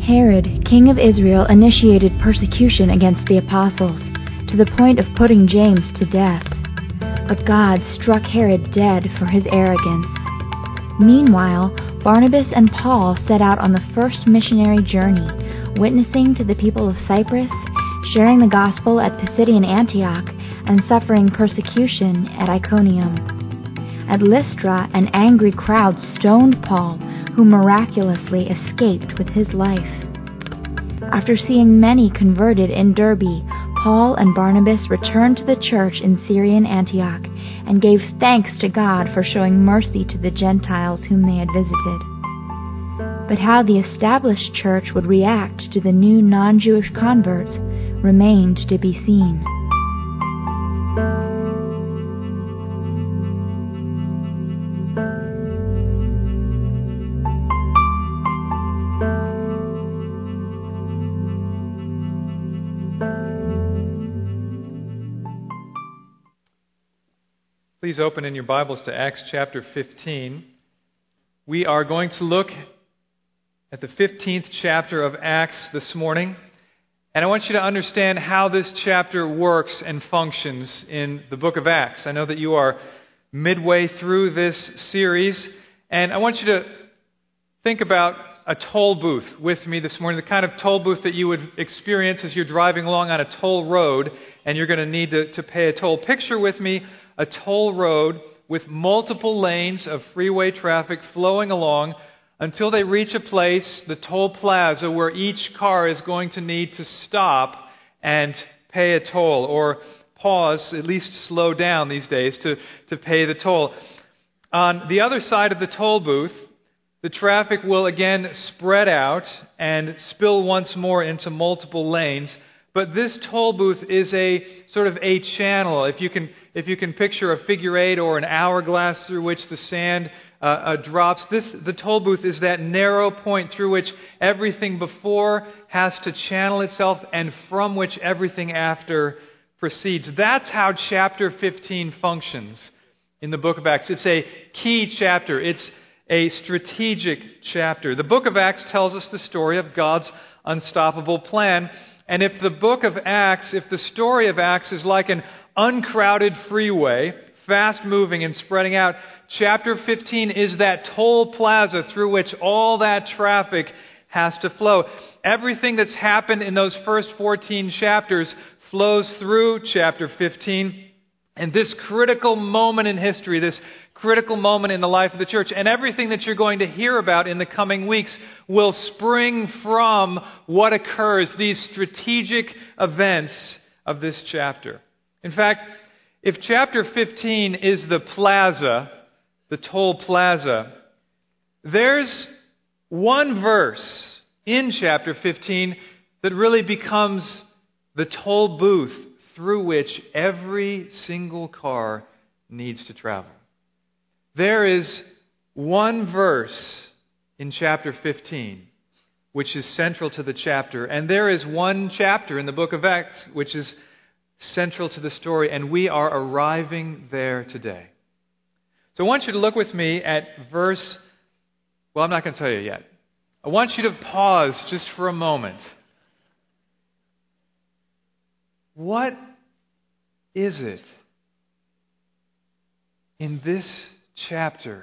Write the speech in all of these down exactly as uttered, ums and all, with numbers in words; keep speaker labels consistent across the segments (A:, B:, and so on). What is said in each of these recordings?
A: Herod, king of Israel, initiated persecution against the apostles, to the point of putting James to death. But God struck Herod dead for his arrogance. Meanwhile, Barnabas and Paul set out on the first missionary journey, witnessing to the people of Cyprus, sharing the gospel at Pisidian Antioch, and suffering persecution at Iconium. At Lystra, an angry crowd stoned Paul, who miraculously escaped with his life. After seeing many converted in Derbe, Paul and Barnabas returned to the church in Syrian Antioch and gave thanks to God for showing mercy to the Gentiles whom they had visited. But how the established church would react to the new non-Jewish converts remained to be seen.
B: Please open in your Bibles to Acts chapter fifteen. We are going to look at the fifteenth chapter of Acts this morning. And I want you to understand how this chapter works and functions in the book of Acts. I know that you are midway through this series, and I want you to think about a toll booth with me this morning, the kind of toll booth that you would experience as you're driving along on a toll road and you're going to need to, to pay a toll. Picture with me a toll road with multiple lanes of freeway traffic flowing along until they reach a place, the toll plaza, where each car is going to need to stop and pay a toll, or pause, at least slow down these days, to, to pay the toll. On the other side of the toll booth, the traffic will again spread out and spill once more into multiple lanes. But this toll booth is a sort of a channel. If you can, if you can picture a figure eight or an hourglass through which the sand uh, uh, drops, this the toll booth is that narrow point through which everything before has to channel itself, and from which everything after proceeds. That's how chapter fifteen functions in the book of Acts. It's a key chapter. It's a strategic chapter. The book of Acts tells us the story of God's unstoppable plan. And if the book of Acts, if the story of Acts is like an uncrowded freeway, fast-moving and spreading out, chapter fifteen is that toll plaza through which all that traffic has to flow. Everything that's happened in those first fourteen chapters flows through chapter fifteen. And this critical moment in history, this critical moment in the life of the church, and everything that you're going to hear about in the coming weeks will spring from what occurs, these strategic events of this chapter. In fact, if chapter fifteen is the plaza, the toll plaza, there's one verse in chapter fifteen that really becomes the toll booth through which every single car needs to travel. There is one verse in chapter fifteen which is central to the chapter, and there is one chapter in the book of Acts which is central to the story, and we are arriving there today. So I want you to look with me at verse, well, I'm not going to tell you yet. I want you to pause just for a moment. What is it in this chapter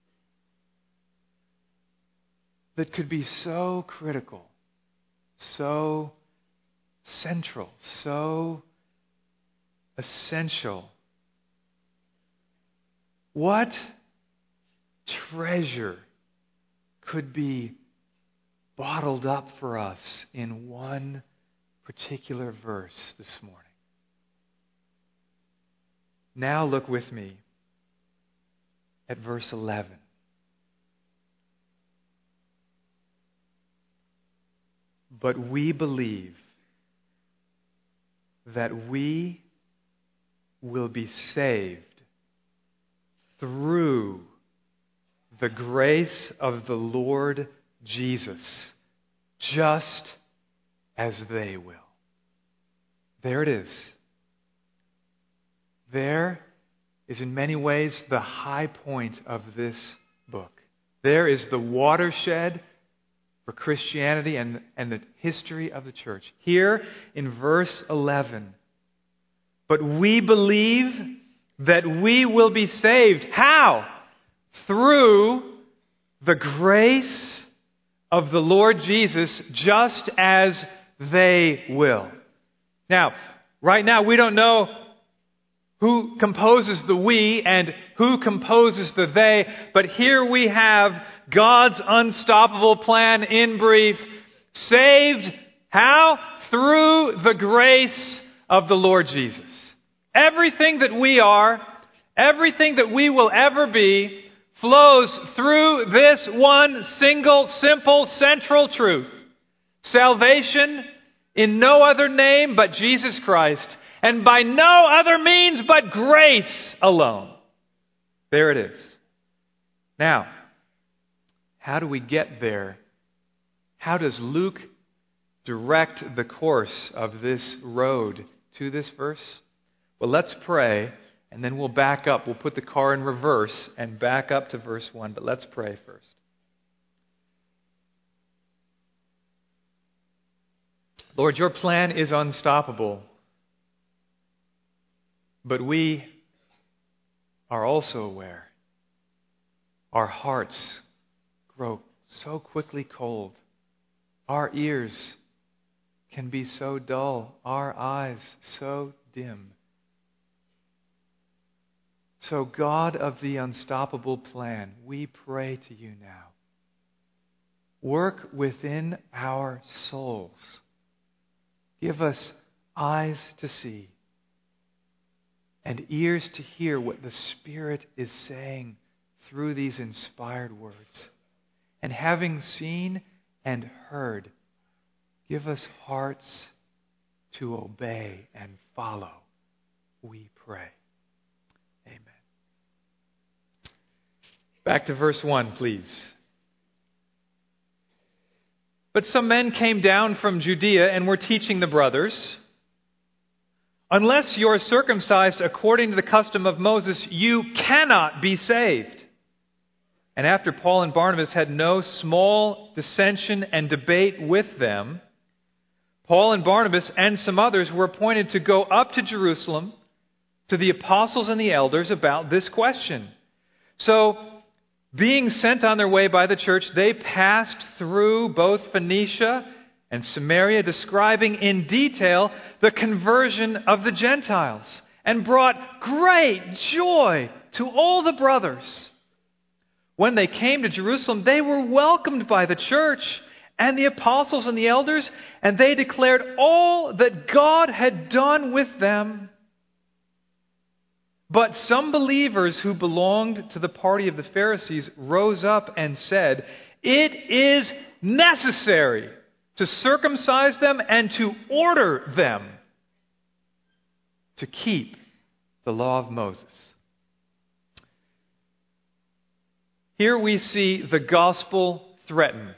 B: that could be so critical, so central, so essential? What treasure could be bottled up for us in one particular verse this morning? Now look with me at verse eleven. But we believe that we will be saved through the grace of the Lord Jesus, just as they will. There it is. There is in many ways the high point of this book. There is the watershed for Christianity and, and the history of the church. Here in verse eleven, but we believe that we will be saved. How? Through the grace of the Lord Jesus, just as they will. Now, right now we don't know who composes the we and who composes the they, but here we have God's unstoppable plan in brief. Saved, how? Through the grace of the Lord Jesus. Everything that we are, everything that we will ever be, flows through this one single, simple, central truth. Salvation in no other name but Jesus Christ, and by no other means but grace alone. There it is. Now, how do we get there? How does Luke direct the course of this road to this verse? Well, let's pray, and then we'll back up. We'll put the car in reverse and back up to verse one, but let's pray first. Lord, your plan is unstoppable, but we are also aware our hearts grow so quickly cold. Our ears can be so dull, our eyes so dim. So, God of the unstoppable plan, we pray to you now. Work within our souls. Give us eyes to see and ears to hear what the Spirit is saying through these inspired words. And having seen and heard, give us hearts to obey and follow, we pray. Amen. Back to verse one, please. But some men came down from Judea and were teaching the brothers, unless you are circumcised according to the custom of Moses, you cannot be saved. And after Paul and Barnabas had no small dissension and debate with them, Paul and Barnabas and some others were appointed to go up to Jerusalem to the apostles and the elders about this question. So, being sent on their way by the church, they passed through both Phoenicia and Samaria, describing in detail the conversion of the Gentiles, and brought great joy to all the brothers. When they came to Jerusalem, they were welcomed by the church and the apostles and the elders, and they declared all that God had done with them. But some believers who belonged to the party of the Pharisees rose up and said, "It is necessary to circumcise them and to order them to keep the law of Moses." Here we see the gospel threatened.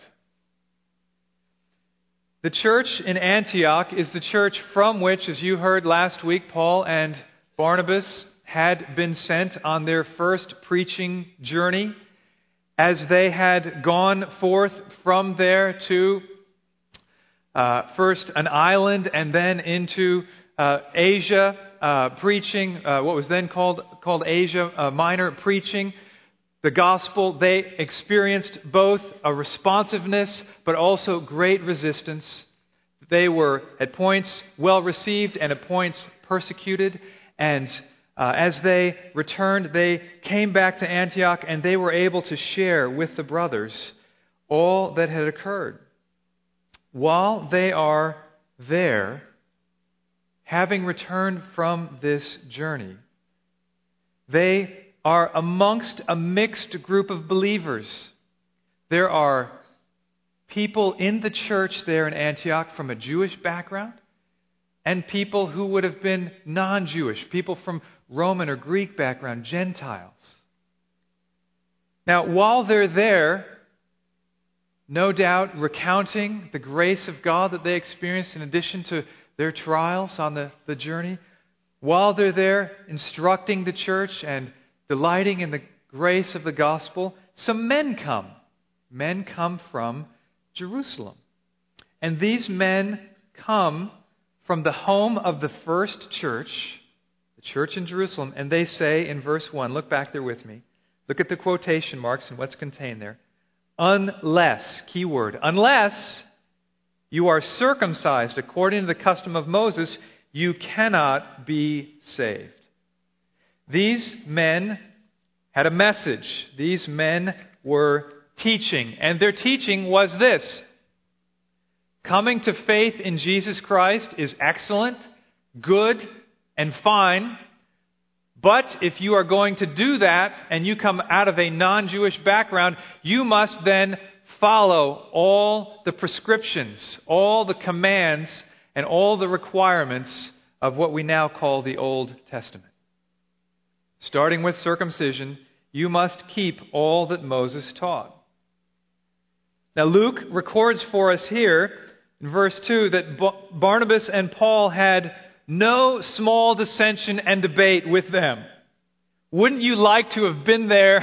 B: The church in Antioch is the church from which, as you heard last week, Paul and Barnabas had been sent on their first preaching journey, as they had gone forth from there to uh, first an island and then into uh, Asia, uh, preaching uh, what was then called called Asia uh, Minor, preaching the gospel. They experienced both a responsiveness but also great resistance. They were at points well received and at points persecuted, and Uh, as they returned, they came back to Antioch and they were able to share with the brothers all that had occurred. While they are there, having returned from this journey, they are amongst a mixed group of believers. There are people in the church there in Antioch from a Jewish background, and people who would have been non-Jewish, people from Roman or Greek background, Gentiles. Now, while they're there, no doubt recounting the grace of God that they experienced in addition to their trials on the, the journey, while they're there instructing the church and delighting in the grace of the gospel, some men come. Men come from Jerusalem. And these men come from the home of the first church, the church in Jerusalem, and they say in verse one, look back there with me, look at the quotation marks and what's contained there. Unless, key word, unless you are circumcised according to the custom of Moses, you cannot be saved. These men had a message. These men were teaching, and their teaching was this: coming to faith in Jesus Christ is excellent, good, and fine. But if you are going to do that and you come out of a non-Jewish background, you must then follow all the prescriptions, all the commands, and all the requirements of what we now call the Old Testament. Starting with circumcision, you must keep all that Moses taught. Now Luke records for us here in verse two that Barnabas and Paul had no small dissension and debate with them. Wouldn't you like to have been there?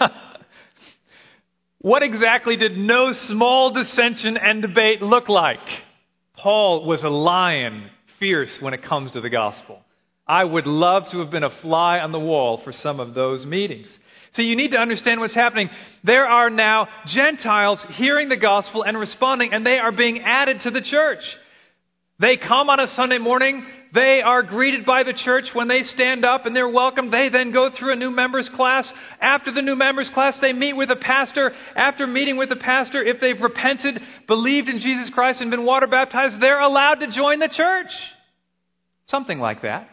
B: What exactly did no small dissension and debate look like? Paul was a lion, fierce when it comes to the gospel. I would love to have been a fly on the wall for some of those meetings. So you need to understand what's happening. There are now Gentiles hearing the gospel and responding, and they are being added to the church. They come on a Sunday morning. They are greeted by the church when they stand up and they're welcomed. They then go through a new members class. After the new members class, they meet with a pastor. After meeting with the pastor, if they've repented, believed in Jesus Christ, and been water baptized, they're allowed to join the church. Something like that.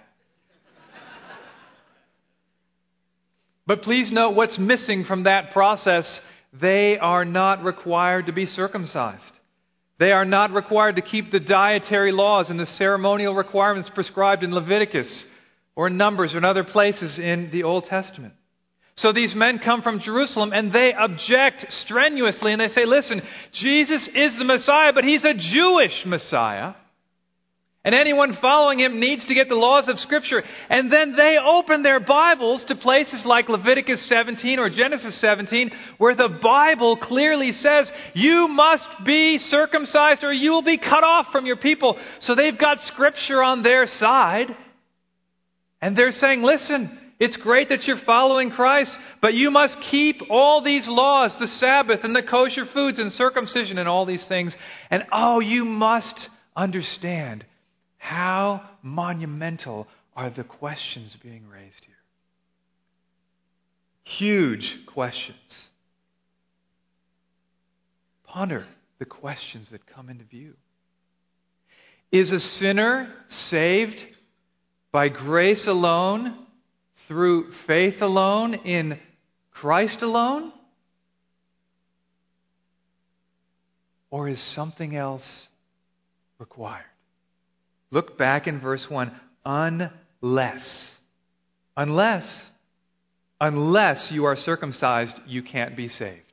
B: But please note what's missing from that process. They are not required to be circumcised. They are not required to keep the dietary laws and the ceremonial requirements prescribed in Leviticus or in Numbers or in other places in the Old Testament. So these men come from Jerusalem and they object strenuously and they say, listen, Jesus is the Messiah, but he's a Jewish Messiah. And anyone following him needs to get the laws of Scripture. And then they open their Bibles to places like Leviticus seventeen or Genesis seventeen, where the Bible clearly says, you must be circumcised or you will be cut off from your people. So they've got Scripture on their side. And they're saying, listen, it's great that you're following Christ, but you must keep all these laws, the Sabbath and the kosher foods and circumcision and all these things. And oh, you must understand how monumental are the questions being raised here. Huge questions. Ponder the questions that come into view. Is a sinner saved by grace alone, through faith alone, in Christ alone? Or is something else required? Look back in verse one. Unless. Unless. Unless you are circumcised, you can't be saved.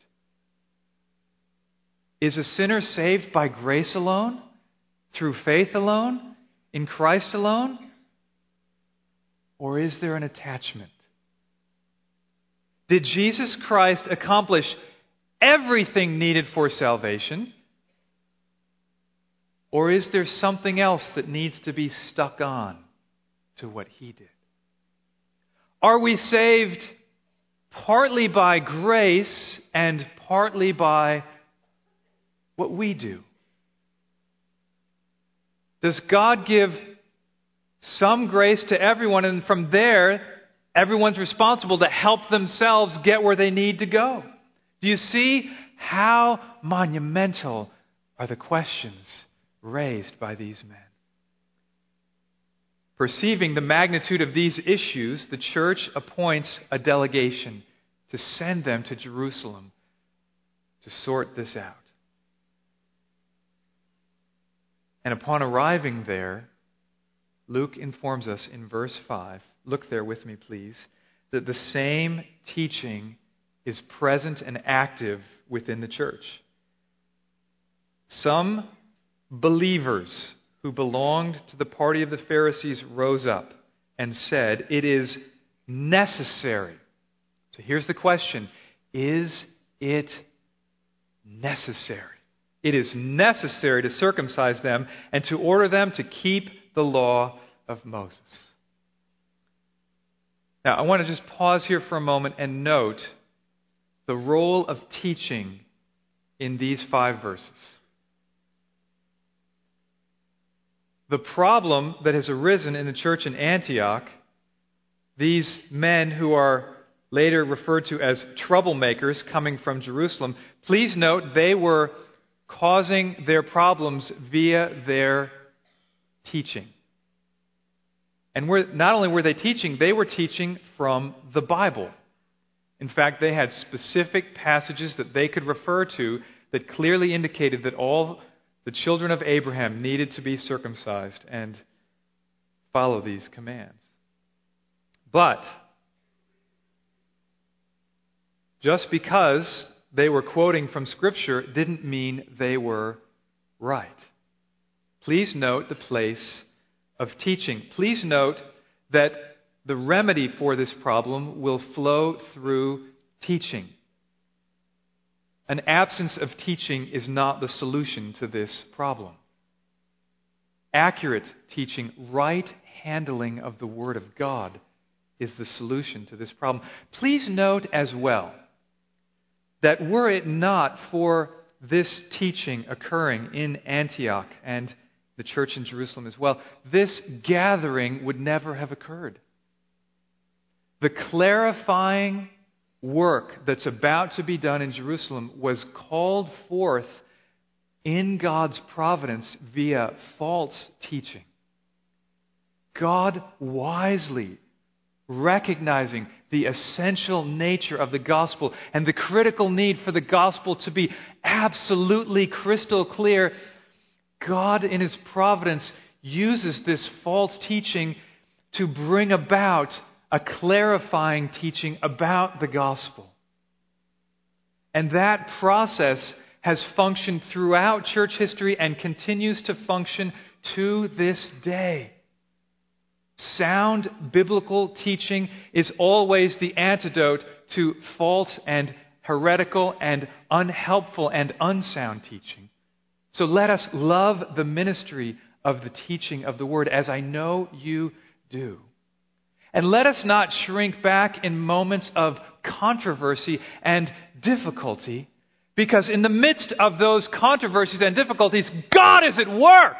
B: Is a sinner saved by grace alone? Through faith alone? In Christ alone? Or is there an attachment? Did Jesus Christ accomplish everything needed for salvation? Or is there something else that needs to be stuck on to what he did? Are we saved partly by grace and partly by what we do? Does God give some grace to everyone, and from there, everyone's responsible to help themselves get where they need to go? Do you see how monumental are the questions raised by these men? Perceiving the magnitude of these issues, the church appoints a delegation to send them to Jerusalem to sort this out. And upon arriving there, Luke informs us in verse five, look there with me please, that the same teaching is present and active within the church. Some believers who belonged to the party of the Pharisees rose up and said, it is necessary. So here's the question. Is it necessary? it is necessary to circumcise them and to order them to keep the law of Moses. Now, I want to just pause here for a moment and note the role of teaching in these five verses. The problem that has arisen in the church in Antioch, these men who are later referred to as troublemakers coming from Jerusalem, please note they were causing their problems via their teaching. And were, not only were they teaching, they were teaching from the Bible. In fact, they had specific passages that they could refer to that clearly indicated that all the children of Abraham needed to be circumcised and follow these commands. But just because they were quoting from Scripture didn't mean they were right. Please note the place of teaching. Please note that the remedy for this problem will flow through teaching. An absence of teaching is not the solution to this problem. Accurate teaching, right handling of the Word of God is the solution to this problem. Please note as well that were it not for this teaching occurring in Antioch and the church in Jerusalem as well, this gathering would never have occurred. The clarifying work that's about to be done in Jerusalem was called forth in God's providence via false teaching. God wisely recognizing the essential nature of the gospel and the critical need for the gospel to be absolutely crystal clear, God in His providence uses this false teaching to bring about a clarifying teaching about the gospel. And that process has functioned throughout church history and continues to function to this day. Sound biblical teaching is always the antidote to false and heretical and unhelpful and unsound teaching. So let us love the ministry of the teaching of the Word, as I know you do. And let us not shrink back in moments of controversy and difficulty, because in the midst of those controversies and difficulties, God is at work.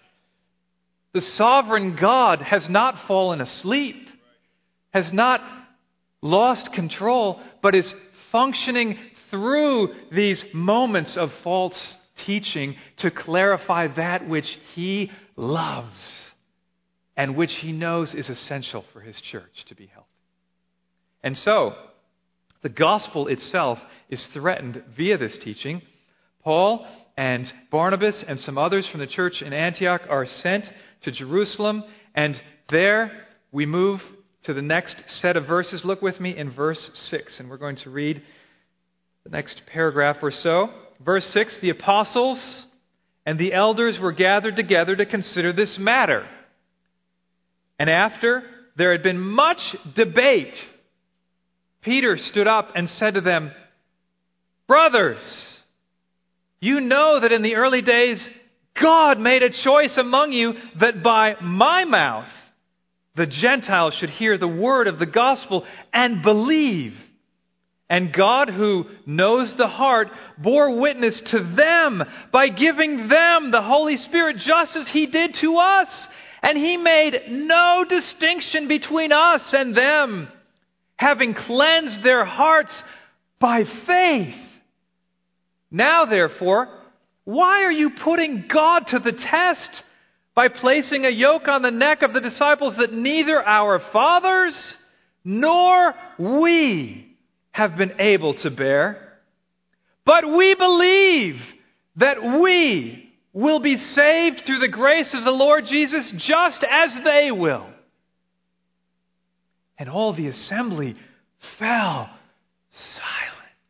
B: The sovereign God has not fallen asleep, has not lost control, but is functioning through these moments of false teaching to clarify that which He loves and which He knows is essential for His church to be healthy. And so, the gospel itself is threatened via this teaching. Paul and Barnabas and some others from the church in Antioch are sent to Jerusalem, and there we move to the next set of verses. Look with me in verse six, and we're going to read the next paragraph or so. Verse six, the apostles and the elders were gathered together to consider this matter. And after there had been much debate, Peter stood up and said to them, "Brothers, you know that in the early days God made a choice among you that by my mouth the Gentiles should hear the word of the gospel and believe. And God, who knows the heart, bore witness to them by giving them the Holy Spirit just as He did to us. And He made no distinction between us and them, having cleansed their hearts by faith. Now, therefore, why are you putting God to the test by placing a yoke on the neck of the disciples that neither our fathers nor we have been able to bear? But we believe that we will be saved through the grace of the Lord Jesus just as they will." And all the assembly fell silent.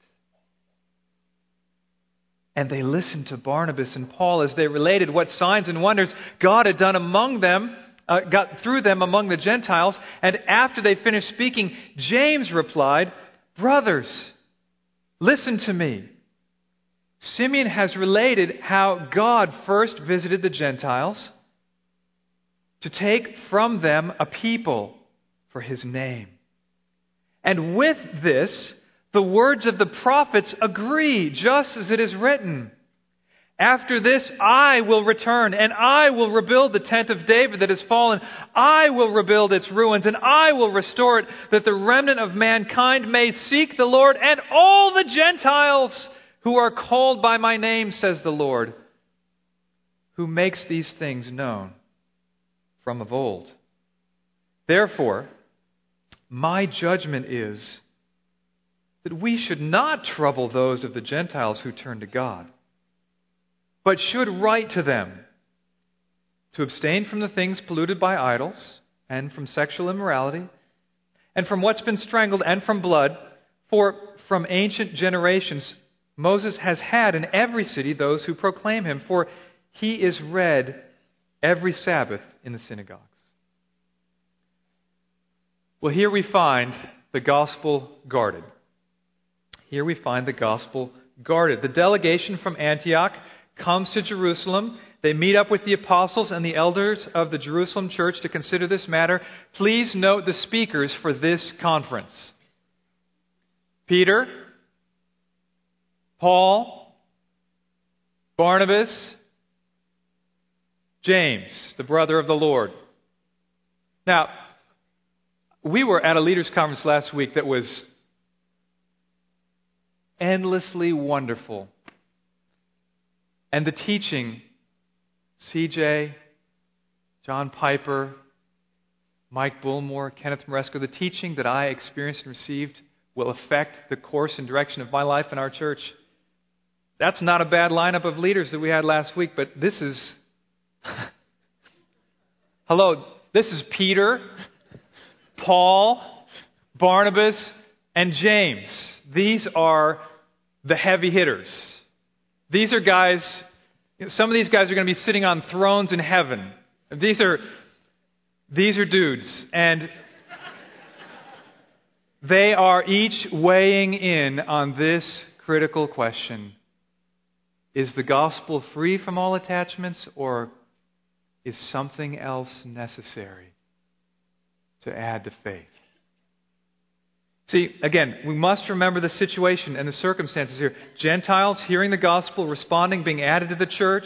B: And they listened to Barnabas and Paul as they related what signs and wonders God had done among them, uh, got through them among the Gentiles. And after they finished speaking, James replied, "Brothers, listen to me. Simeon has related how God first visited the Gentiles to take from them a people for His name. And with this, the words of the prophets agree, just as it is written. After this, I will return, and I will rebuild the tent of David that has fallen. I will rebuild its ruins, and I will restore it, that the remnant of mankind may seek the Lord, and all the Gentiles who are called by my name, says the Lord, who makes these things known from of old. Therefore, my judgment is that we should not trouble those of the Gentiles who turn to God, but should write to them to abstain from the things polluted by idols, and from sexual immorality, and from what's been strangled, and from blood, for from ancient generations Moses has had in every city those who proclaim him, for he is read every Sabbath in the synagogues. Well, here we find the gospel guarded. Here we find the gospel guarded. The delegation from Antioch comes to Jerusalem. They meet up with the apostles and the elders of the Jerusalem church to consider this matter. Please note the speakers for this conference: Peter, Paul, Barnabas, James, the brother of the Lord. Now, we were at a leaders' conference last week that was endlessly wonderful. And the teaching, C J, John Piper, Mike Bullmore, Kenneth Maresco, the teaching that I experienced and received will affect the course and direction of my life and our church. That's not a bad lineup of leaders that we had last week, but this is... Hello, this is Peter, Paul, Barnabas, and James. These are the heavy hitters. These are guys, some of these guys are going to be sitting on thrones in heaven. These are, these are dudes. And they are each weighing in on this critical question: is the gospel free from all attachments, or is something else necessary to add to faith? See, again, we must remember the situation and the circumstances here. Gentiles hearing the gospel, responding, being added to the church.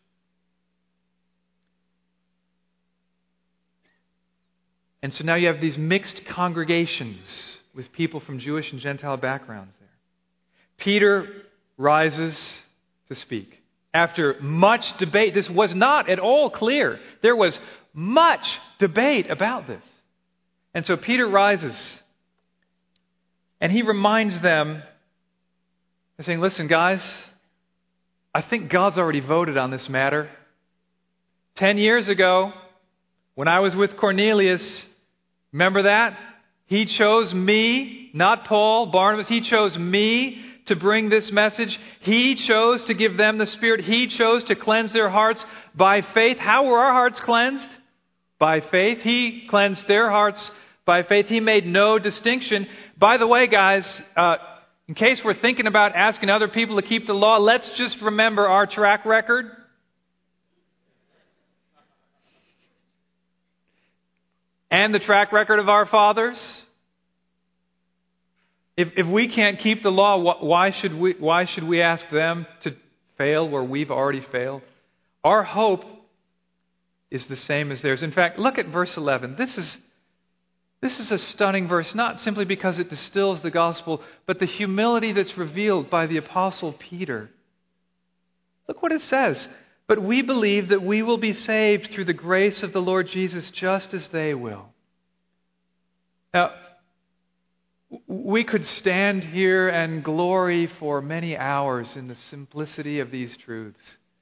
B: And so now you have these mixed congregations with people from Jewish and Gentile backgrounds there. Peter rises to speak. After much debate, this was not at all clear. There was much debate about this. And so Peter rises, and he reminds them, saying, listen, guys, I think God's already voted on this matter. Ten years ago, when I was with Cornelius, remember that? He chose me, not Paul, Barnabas. He chose me to bring this message. He chose to give them the Spirit. He chose to cleanse their hearts by faith. How were our hearts cleansed? By faith. He cleansed their hearts by faith. He made no distinction. By the way, guys, uh, in case we're thinking about asking other people to keep the law, let's just remember our track record. And the track record of our fathers. If if we can't keep the law, why should we why should we ask them to fail where we've already failed? Our hope is the same as theirs. In fact, look at verse eleven. This is this is a stunning verse, not simply because it distills the gospel, but the humility that's revealed by the Apostle Peter. Look what it says. But we believe that we will be saved through the grace of the Lord Jesus, just as they will. Now, we could stand here and glory for many hours in the simplicity of these truths.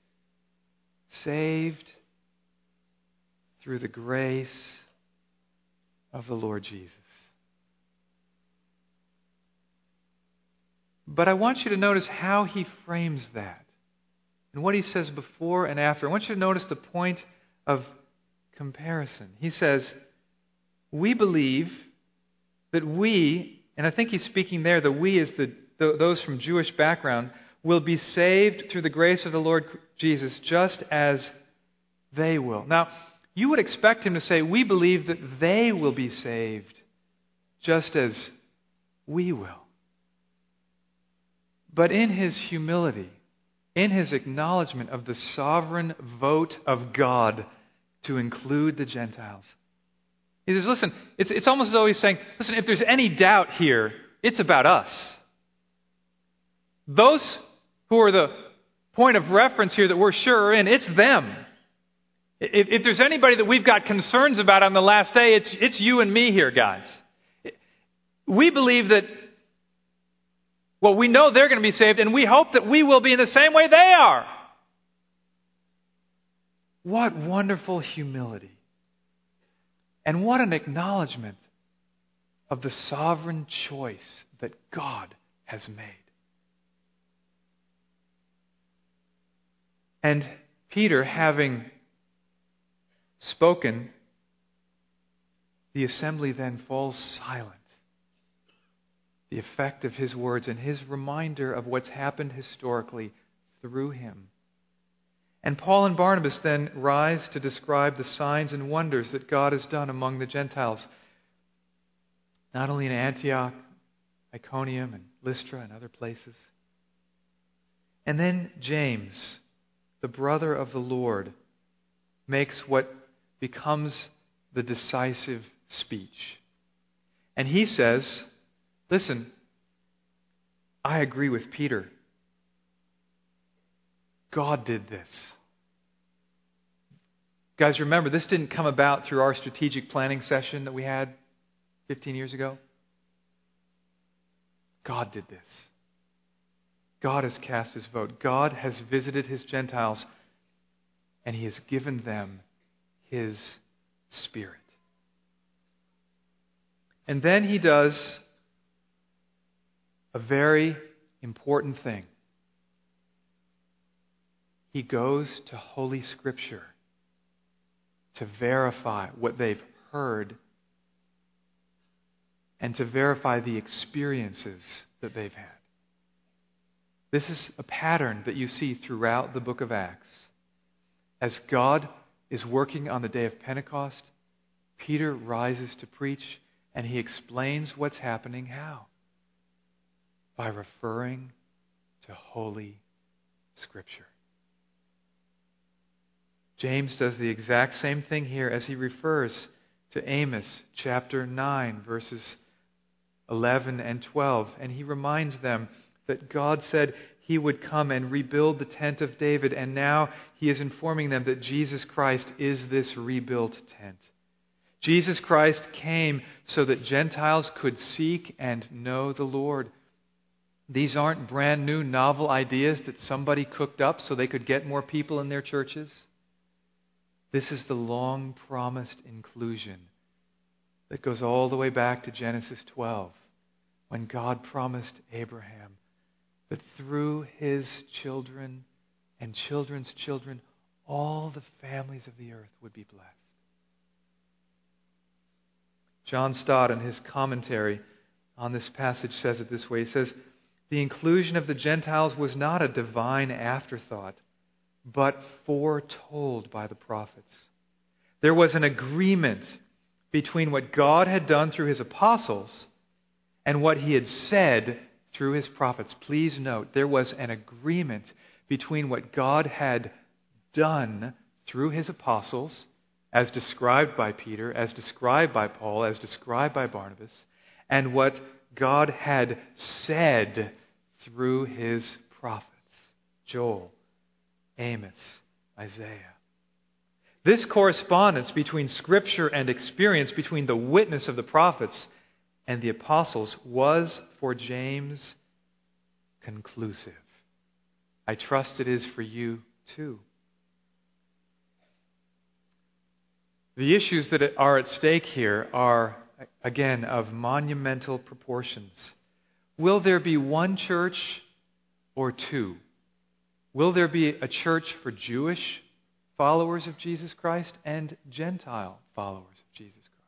B: Saved through the grace of the Lord Jesus. But I want you to notice how he frames that and what he says before and after. I want you to notice the point of comparison. He says, we believe that we, and I think he's speaking there, the we is the, the those from Jewish background, will be saved through the grace of the Lord Jesus, just as they will. Now, you would expect him to say, we believe that they will be saved, just as we will. But in his humility, in his acknowledgement of the sovereign vote of God to include the Gentiles, he says, listen, it's, it's almost as though he's saying, listen, if there's any doubt here, it's about us. Those who are the point of reference here that we're sure are in, it's them. If, if there's anybody that we've got concerns about on the last day, it's, it's you and me here, guys. We believe that, well, we know they're going to be saved, and we hope that we will be in the same way they are. What wonderful humility. And what an acknowledgement of the sovereign choice that God has made. And Peter, having spoken, the assembly then falls silent. The effect of his words and his reminder of what's happened historically through him. And Paul and Barnabas then rise to describe the signs and wonders that God has done among the Gentiles, not only in Antioch, Iconium, and Lystra, and other places. And then James, the brother of the Lord, makes what becomes the decisive speech. And he says, listen, I agree with Peter. God did this. Guys, remember, this didn't come about through our strategic planning session that we had fifteen years ago. God did this. God has cast his vote. God has visited his Gentiles, and he has given them his Spirit. And then he does a very important thing. He goes to Holy Scripture to verify what they've heard and to verify the experiences that they've had. This is a pattern that you see throughout the book of Acts. As God is working on the day of Pentecost, Peter rises to preach, and he explains what's happening how? By referring to Holy Scripture. James does the exact same thing here as he refers to Amos chapter nine, verses eleven and twelve. And he reminds them that God said he would come and rebuild the tent of David, and now he is informing them that Jesus Christ is this rebuilt tent. Jesus Christ came so that Gentiles could seek and know the Lord. These aren't brand new novel ideas that somebody cooked up so they could get more people in their churches. This is the long-promised inclusion that goes all the way back to Genesis twelve, when God promised Abraham that through his children and children's children, all the families of the earth would be blessed. John Stott, in his commentary on this passage, says it this way. He says, the inclusion of the Gentiles was not a divine afterthought, but foretold by the prophets. There was an agreement between what God had done through his apostles and what he had said through his prophets. Please note, there was an agreement between what God had done through his apostles, as described by Peter, as described by Paul, as described by Barnabas, and what God had said through his prophets, Joel, Amos, Isaiah. This correspondence between Scripture and experience, between the witness of the prophets and the apostles, was for James conclusive. I trust it is for you too. The issues that are at stake here are, again, of monumental proportions. Will there be one church or two? Will there be a church for Jewish followers of Jesus Christ and Gentile followers of Jesus Christ?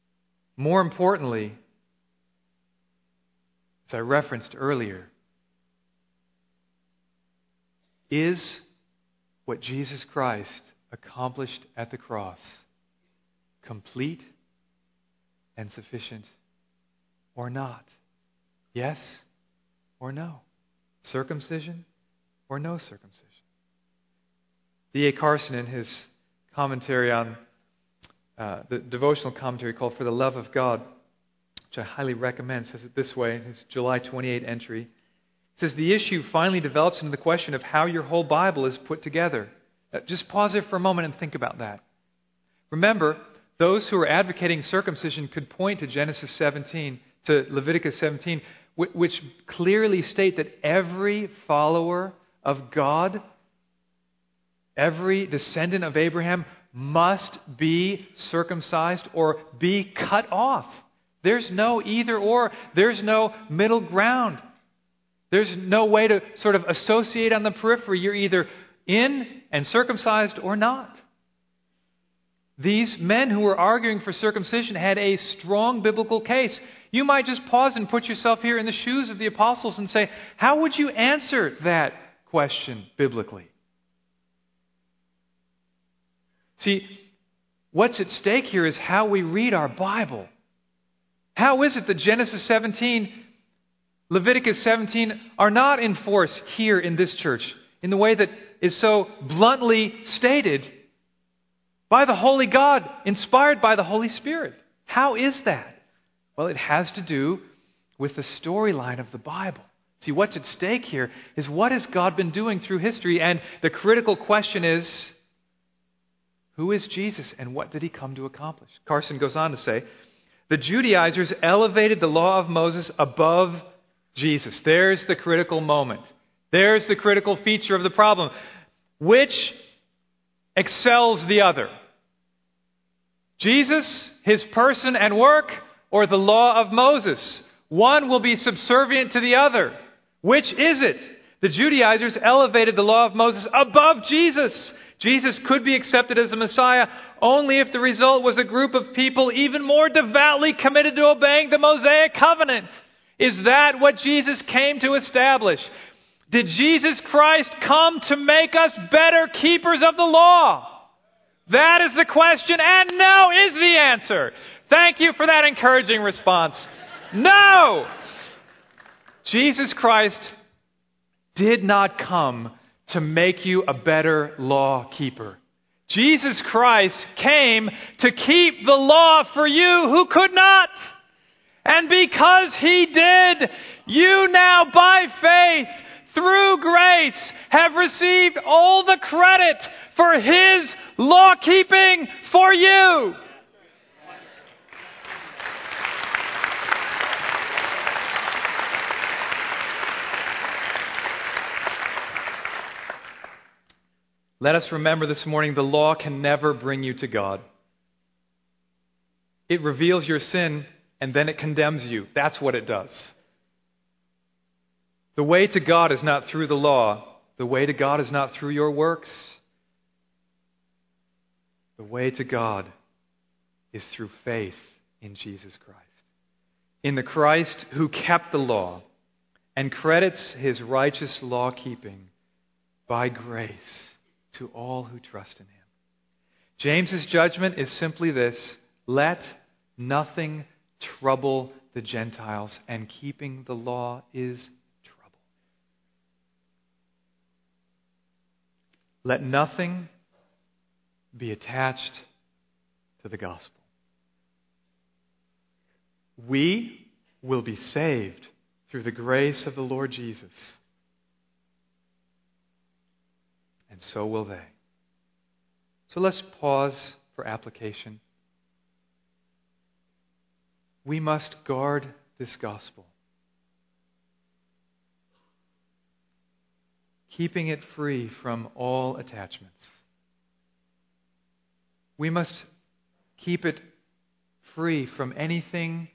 B: More importantly, as I referenced earlier, Is what Jesus Christ accomplished at the cross complete and sufficient or not? Yes or no? Circumcision or no circumcision? D A Carson, in his commentary on uh, the devotional commentary called For the Love of God, which I highly recommend, says it this way in his July twenty-eighth entry. It says, the issue finally develops into the question of how your whole Bible is put together. Uh, just pause there for a moment and think about that. Remember, those who are advocating circumcision could point to Genesis seventeen, to Leviticus seventeen, which clearly state that every follower of God, every descendant of Abraham, must be circumcised or be cut off. There's no either or. There's no middle ground. There's no way to sort of associate on the periphery. You're either in and circumcised or not. These men who were arguing for circumcision had a strong biblical case. You might just pause and put yourself here in the shoes of the apostles and say, how would you answer that question biblically? See, what's at stake here is how we read our Bible. How is it that Genesis seventeen, Leviticus seventeen are not in force here in this church in the way that is so bluntly stated by the Holy God, inspired by the Holy Spirit? How is that? Well, it has to do with the storyline of the Bible. See, what's at stake here is what has God been doing through history? And the critical question is, who is Jesus and what did He come to accomplish? Carson goes on to say, the Judaizers elevated the law of Moses above Jesus. There's the critical moment. There's the critical feature of the problem. Which excels the other? Jesus, His person and work, or the law of Moses? One will be subservient to the other. Which is it? The Judaizers elevated the law of Moses above Jesus. Jesus could be accepted as a Messiah only if the result was a group of people even more devoutly committed to obeying the Mosaic covenant. Is that what Jesus came to establish? Did Jesus Christ come to make us better keepers of the law? That is the question, and no is the answer. Thank you for that encouraging response. No! Jesus Christ did not come to make you a better law keeper. Jesus Christ came to keep the law for you who could not. And because He did, you now by faith, through grace, have received all the credit for His law keeping for you. Let us remember this morning, the law can never bring you to God. It reveals your sin and then it condemns you. That's what it does. The way to God is not through the law. The way to God is not through your works. The way to God is through faith in Jesus Christ. In the Christ who kept the law and credits His righteous law-keeping by grace to all who trust in Him. James's judgment is simply this: let nothing trouble the Gentiles, and keeping the law is trouble. Let nothing be attached to the gospel. We will be saved through the grace of the Lord Jesus. And so will they. So let's pause for application. We must guard this gospel, keeping it free from all attachments. We must keep it free from anything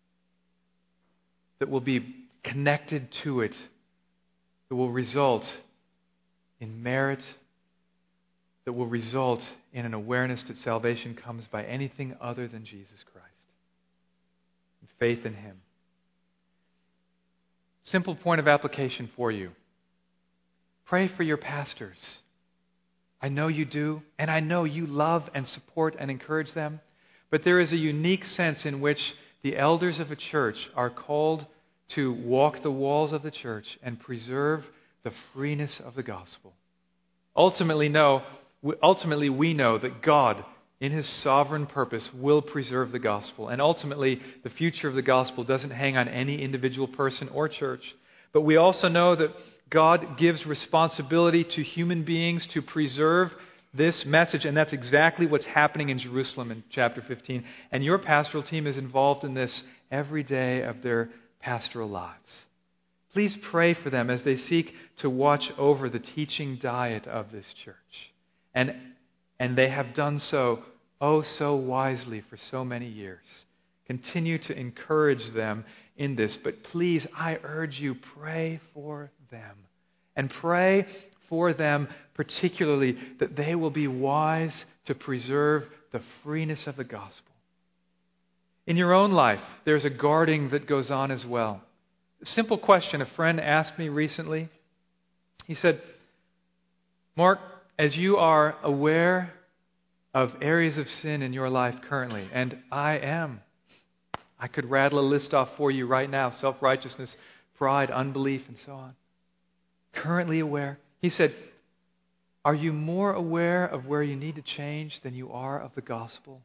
B: that will be connected to it, that will result in merit, that will result in an awareness that salvation comes by anything other than Jesus Christ. And faith in Him. Simple point of application for you. Pray for your pastors. I know you do, and I know you love and support and encourage them. But there is a unique sense in which the elders of a church are called to walk the walls of the church and preserve the freeness of the gospel. Ultimately, no, ultimately we know that God, in His sovereign purpose, will preserve the gospel. And ultimately, the future of the gospel doesn't hang on any individual person or church. But we also know that God gives responsibility to human beings to preserve this message, and that's exactly what's happening in Jerusalem in chapter fifteen. And your pastoral team is involved in this every day of their pastoral lives. Please pray for them as they seek to watch over the teaching diet of this church. And, and they have done so, oh so wisely for so many years. Continue to encourage them in this. But please, I urge you, pray for them. And pray for them particularly that they will be wise to preserve the freeness of the gospel. In your own life, there's a guarding that goes on as well. A simple question a friend asked me recently. He said, Mark, as you are aware of areas of sin in your life currently, and I am, I could rattle a list off for you right now, self-righteousness, pride, unbelief, and so on. Currently aware. He said, are you more aware of where you need to change than you are of the gospel?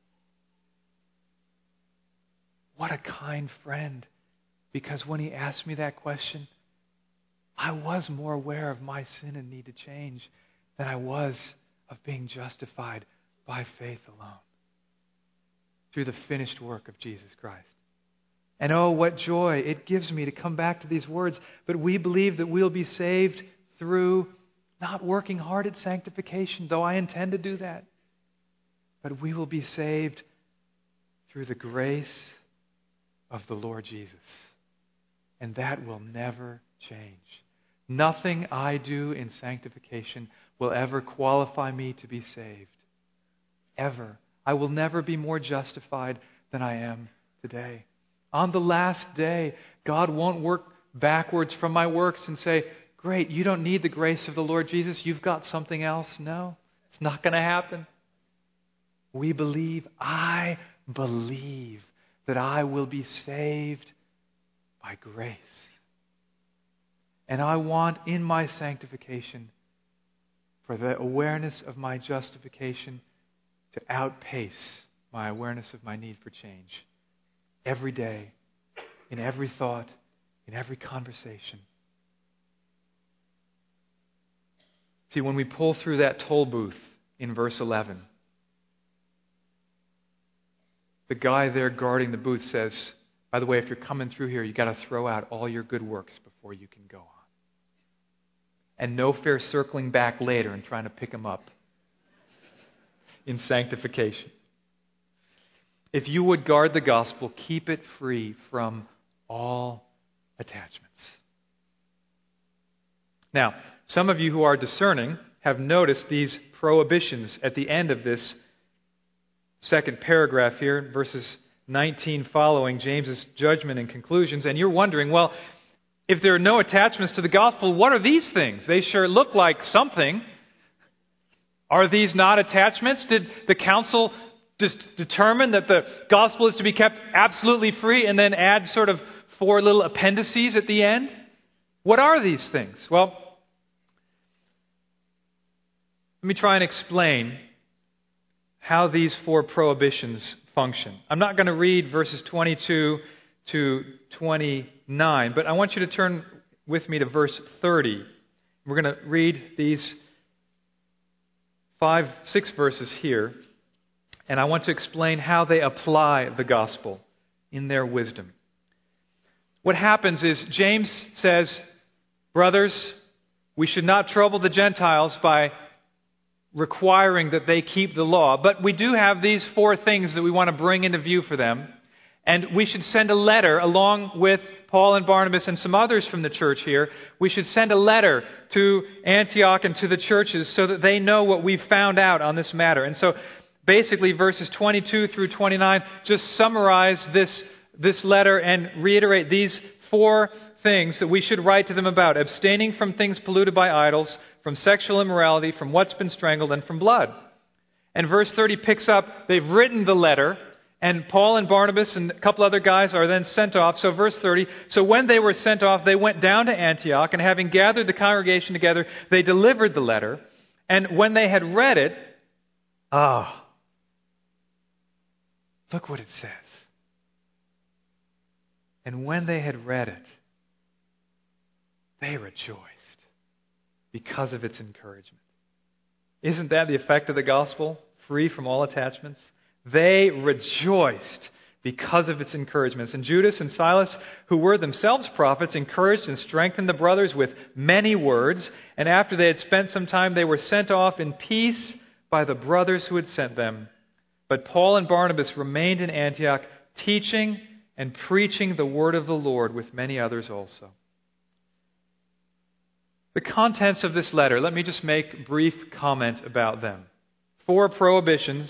B: What a kind friend. Because when he asked me that question, I was more aware of my sin and need to change than I was of being justified by faith alone through the finished work of Jesus Christ. And oh, what joy it gives me to come back to these words. But we believe that we'll be saved through not working hard at sanctification, though I intend to do that. But we will be saved through the grace of the Lord Jesus. And that will never change. Nothing I do in sanctification will ever qualify me to be saved. Ever. I will never be more justified than I am today. On the last day, God won't work backwards from my works and say, great, you don't need the grace of the Lord Jesus. You've got something else. No, it's not going to happen. We believe, I believe that I will be saved by grace. And I want in my sanctification for the awareness of my justification to outpace my awareness of my need for change. Every day, in every thought, in every conversation. See, when we pull through that toll booth in verse eleven, the guy there guarding the booth says, by the way, if you're coming through here, you've got to throw out all your good works before you can go on. And no fair circling back later and trying to pick them up in sanctification. If you would guard the gospel, keep it free from all attachments. Now, some of you who are discerning have noticed these prohibitions at the end of this second paragraph here, verses nineteen following James's judgment and conclusions, and you're wondering, well, if there are no attachments to the gospel, what are these things? They sure look like something. Are these not attachments? Did the council just determine that the gospel is to be kept absolutely free and then add sort of four little appendices at the end? What are these things? Well, let me try and explain how these four prohibitions function. I'm not going to read verses twenty-two to twenty-nine, but I want you to turn with me to verse thirty. We're going to read these five, six verses here, and I want to explain how they apply the gospel in their wisdom. What happens is James says, brothers, we should not trouble the Gentiles by requiring that they keep the law. But we do have these four things that we want to bring into view for them. And we should send a letter along with Paul and Barnabas and some others from the church here. We should send a letter to Antioch and to the churches so that they know what we've found out on this matter. And so basically verses twenty-two through twenty-nine just summarize this, this letter and reiterate these four things that we should write to them about: abstaining from things polluted by idols, from sexual immorality, from what's been strangled, and from blood. And verse thirty picks up, they've written the letter, and Paul and Barnabas and a couple other guys are then sent off. So verse thirty, so when they were sent off, they went down to Antioch, and having gathered the congregation together, they delivered the letter. And when they had read it, ah, look what it says. And when they had read it, they rejoiced because of its encouragement. Isn't that the effect of the gospel? Free from all attachments. They rejoiced because of its encouragements. And Judas and Silas, who were themselves prophets, encouraged and strengthened the brothers with many words. And after they had spent some time, they were sent off in peace by the brothers who had sent them. But Paul and Barnabas remained in Antioch, teaching and preaching the word of the Lord with many others also. The contents of this letter, let me just make brief comment about them. Four prohibitions: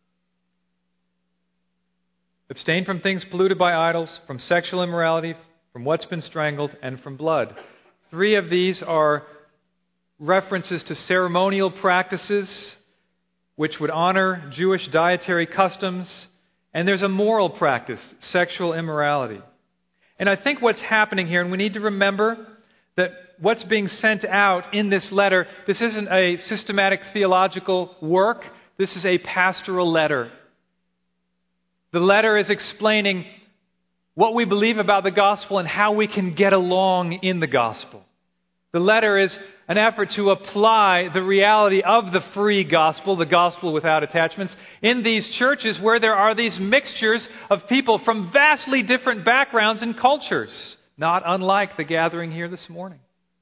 B: abstain from things polluted by idols, from sexual immorality, from what's been strangled, and from blood. Three of these are references to ceremonial practices which would honor Jewish dietary customs. And there's a moral practice, sexual immorality. And I think what's happening here, and we need to remember that what's being sent out in this letter, this isn't a systematic theological work. This is a pastoral letter. The letter is explaining what we believe about the gospel and how we can get along in the gospel. The letter is an effort to apply the reality of the free gospel, the gospel without attachments, in these churches where there are these mixtures of people from vastly different backgrounds and cultures, not unlike the gathering here this morning.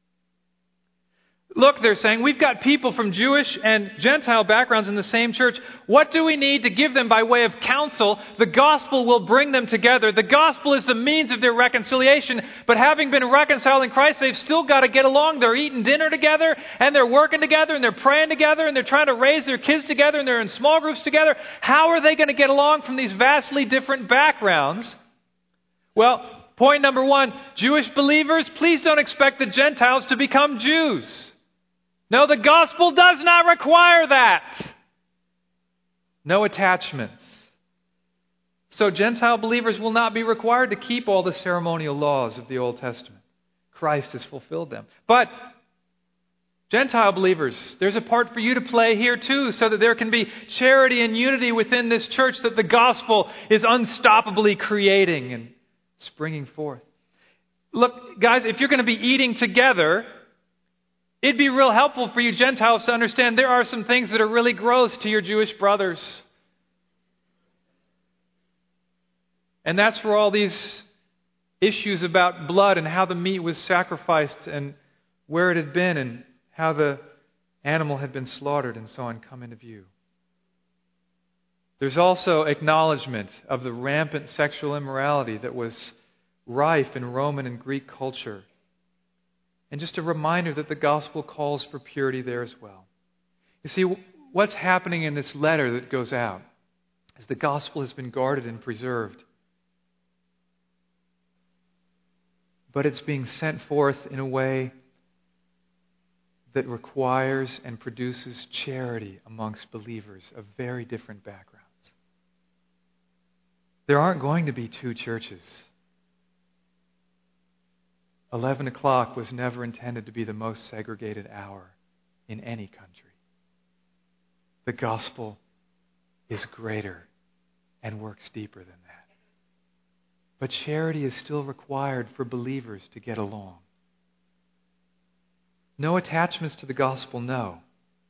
B: Look, they're saying, we've got people from Jewish and Gentile backgrounds in the same church. What do we need to give them by way of counsel? The gospel will bring them together. The gospel is the means of their reconciliation. But having been reconciled in Christ, they've still got to get along. They're eating dinner together, and they're working together, and they're praying together, and they're trying to raise their kids together, and they're in small groups together. How are they going to get along from these vastly different backgrounds? Well, point number one, Jewish believers, please don't expect the Gentiles to become Jews. No, the gospel does not require that. No attachments. So Gentile believers will not be required to keep all the ceremonial laws of the Old Testament. Christ has fulfilled them. But Gentile believers, there's a part for you to play here too, so that there can be charity and unity within this church that the gospel is unstoppably creating and springing forth. Look, guys, if you're going to be eating together, it'd be real helpful for you Gentiles to understand there are some things that are really gross to your Jewish brothers. And that's where all these issues about blood and how the meat was sacrificed and where it had been and how the animal had been slaughtered and so on come into view. There's also acknowledgement of the rampant sexual immorality that was rife in Roman and Greek culture. And just a reminder that the gospel calls for purity there as well. You see, what's happening in this letter that goes out is the gospel has been guarded and preserved. But it's being sent forth in a way that requires and produces charity amongst believers of very different backgrounds. There aren't going to be two churches. Eleven o'clock was never intended to be the most segregated hour in any country. The gospel is greater and works deeper than that. But charity is still required for believers to get along. No attachments to the gospel, no.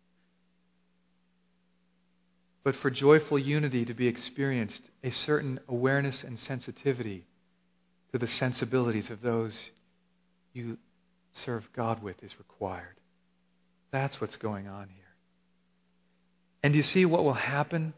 B: But for joyful unity to be experienced, a certain awareness and sensitivity to the sensibilities of those you serve God with is required. That's what's going on here. And do you see what will happen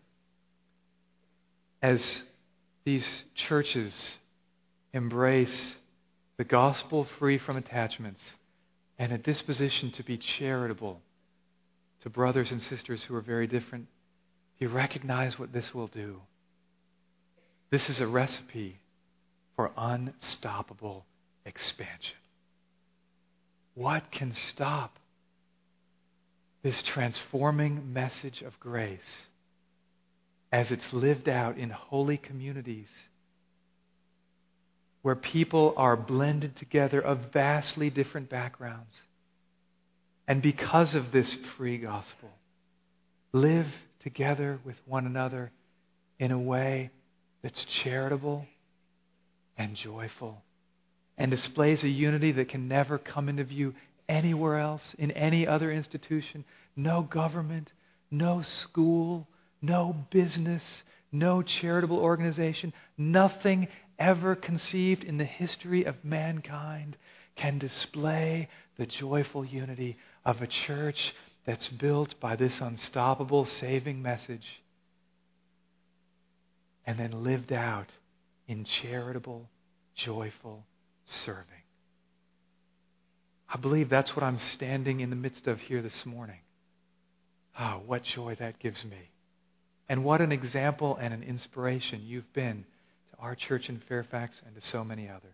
B: as these churches embrace the gospel free from attachments and a disposition to be charitable to brothers and sisters who are very different? Do you recognize what this will do? This is a recipe for unstoppable expansion. What can stop this transforming message of grace as it's lived out in holy communities where people are blended together of vastly different backgrounds, and because of this free gospel, live together with one another in a way that's charitable and joyful and displays a unity that can never come into view anywhere else, in any other institution. No government, no school, no business, no charitable organization, nothing ever conceived in the history of mankind can display the joyful unity of a church that's built by this unstoppable saving message and then lived out in charitable, joyful serving. I believe that's what I'm standing in the midst of here this morning. Ah, oh, what joy that gives me. And what an example and an inspiration you've been to our church in Fairfax and to so many others.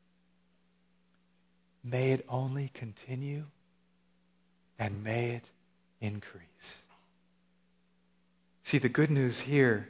B: May it only continue and may it increase. See, the good news here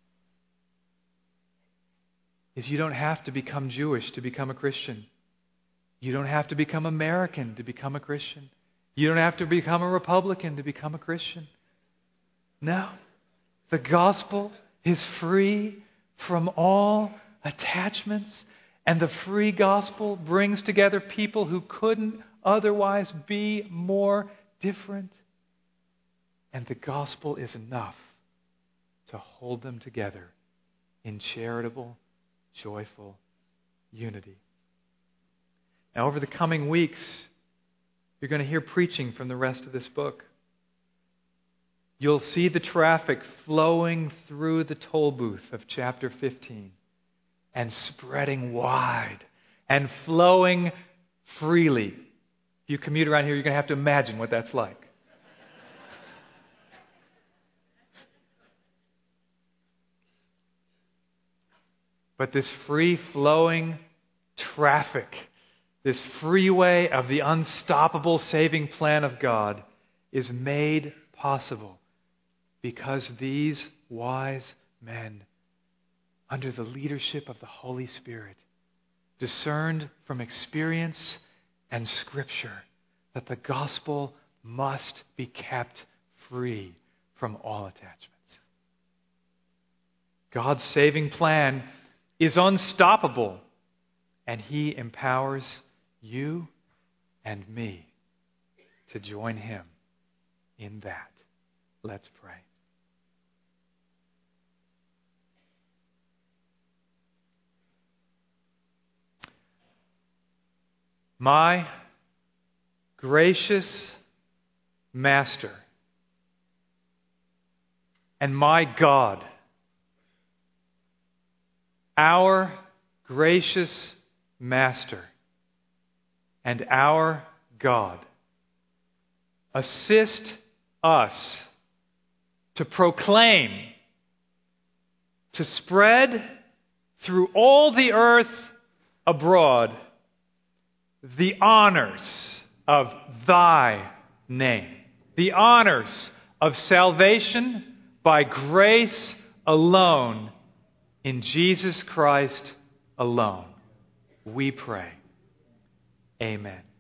B: is you don't have to become Jewish to become a Christian. You don't have to become American to become a Christian. You don't have to become a Republican to become a Christian. No. The gospel is free from all attachments, and the free gospel brings together people who couldn't otherwise be more different. And the gospel is enough to hold them together in charitable, joyful unity. Now, over the coming weeks, you're going to hear preaching from the rest of this book. You'll see the traffic flowing through the toll booth of chapter fifteen and spreading wide and flowing freely. If you commute around here, you're going to have to imagine what that's like. But this free-flowing traffic, this freeway of the unstoppable saving plan of God, is made possible because these wise men, under the leadership of the Holy Spirit, discerned from experience and Scripture that the gospel must be kept free from all attachments. God's saving plan is unstoppable, and He empowers you and me to join Him in that. Let's pray. My gracious Master and my God, our gracious Master and our God, assist us to proclaim, to spread through all the earth abroad the honors of Thy name, the honors of salvation by grace alone, in Jesus Christ alone. We pray. Amen.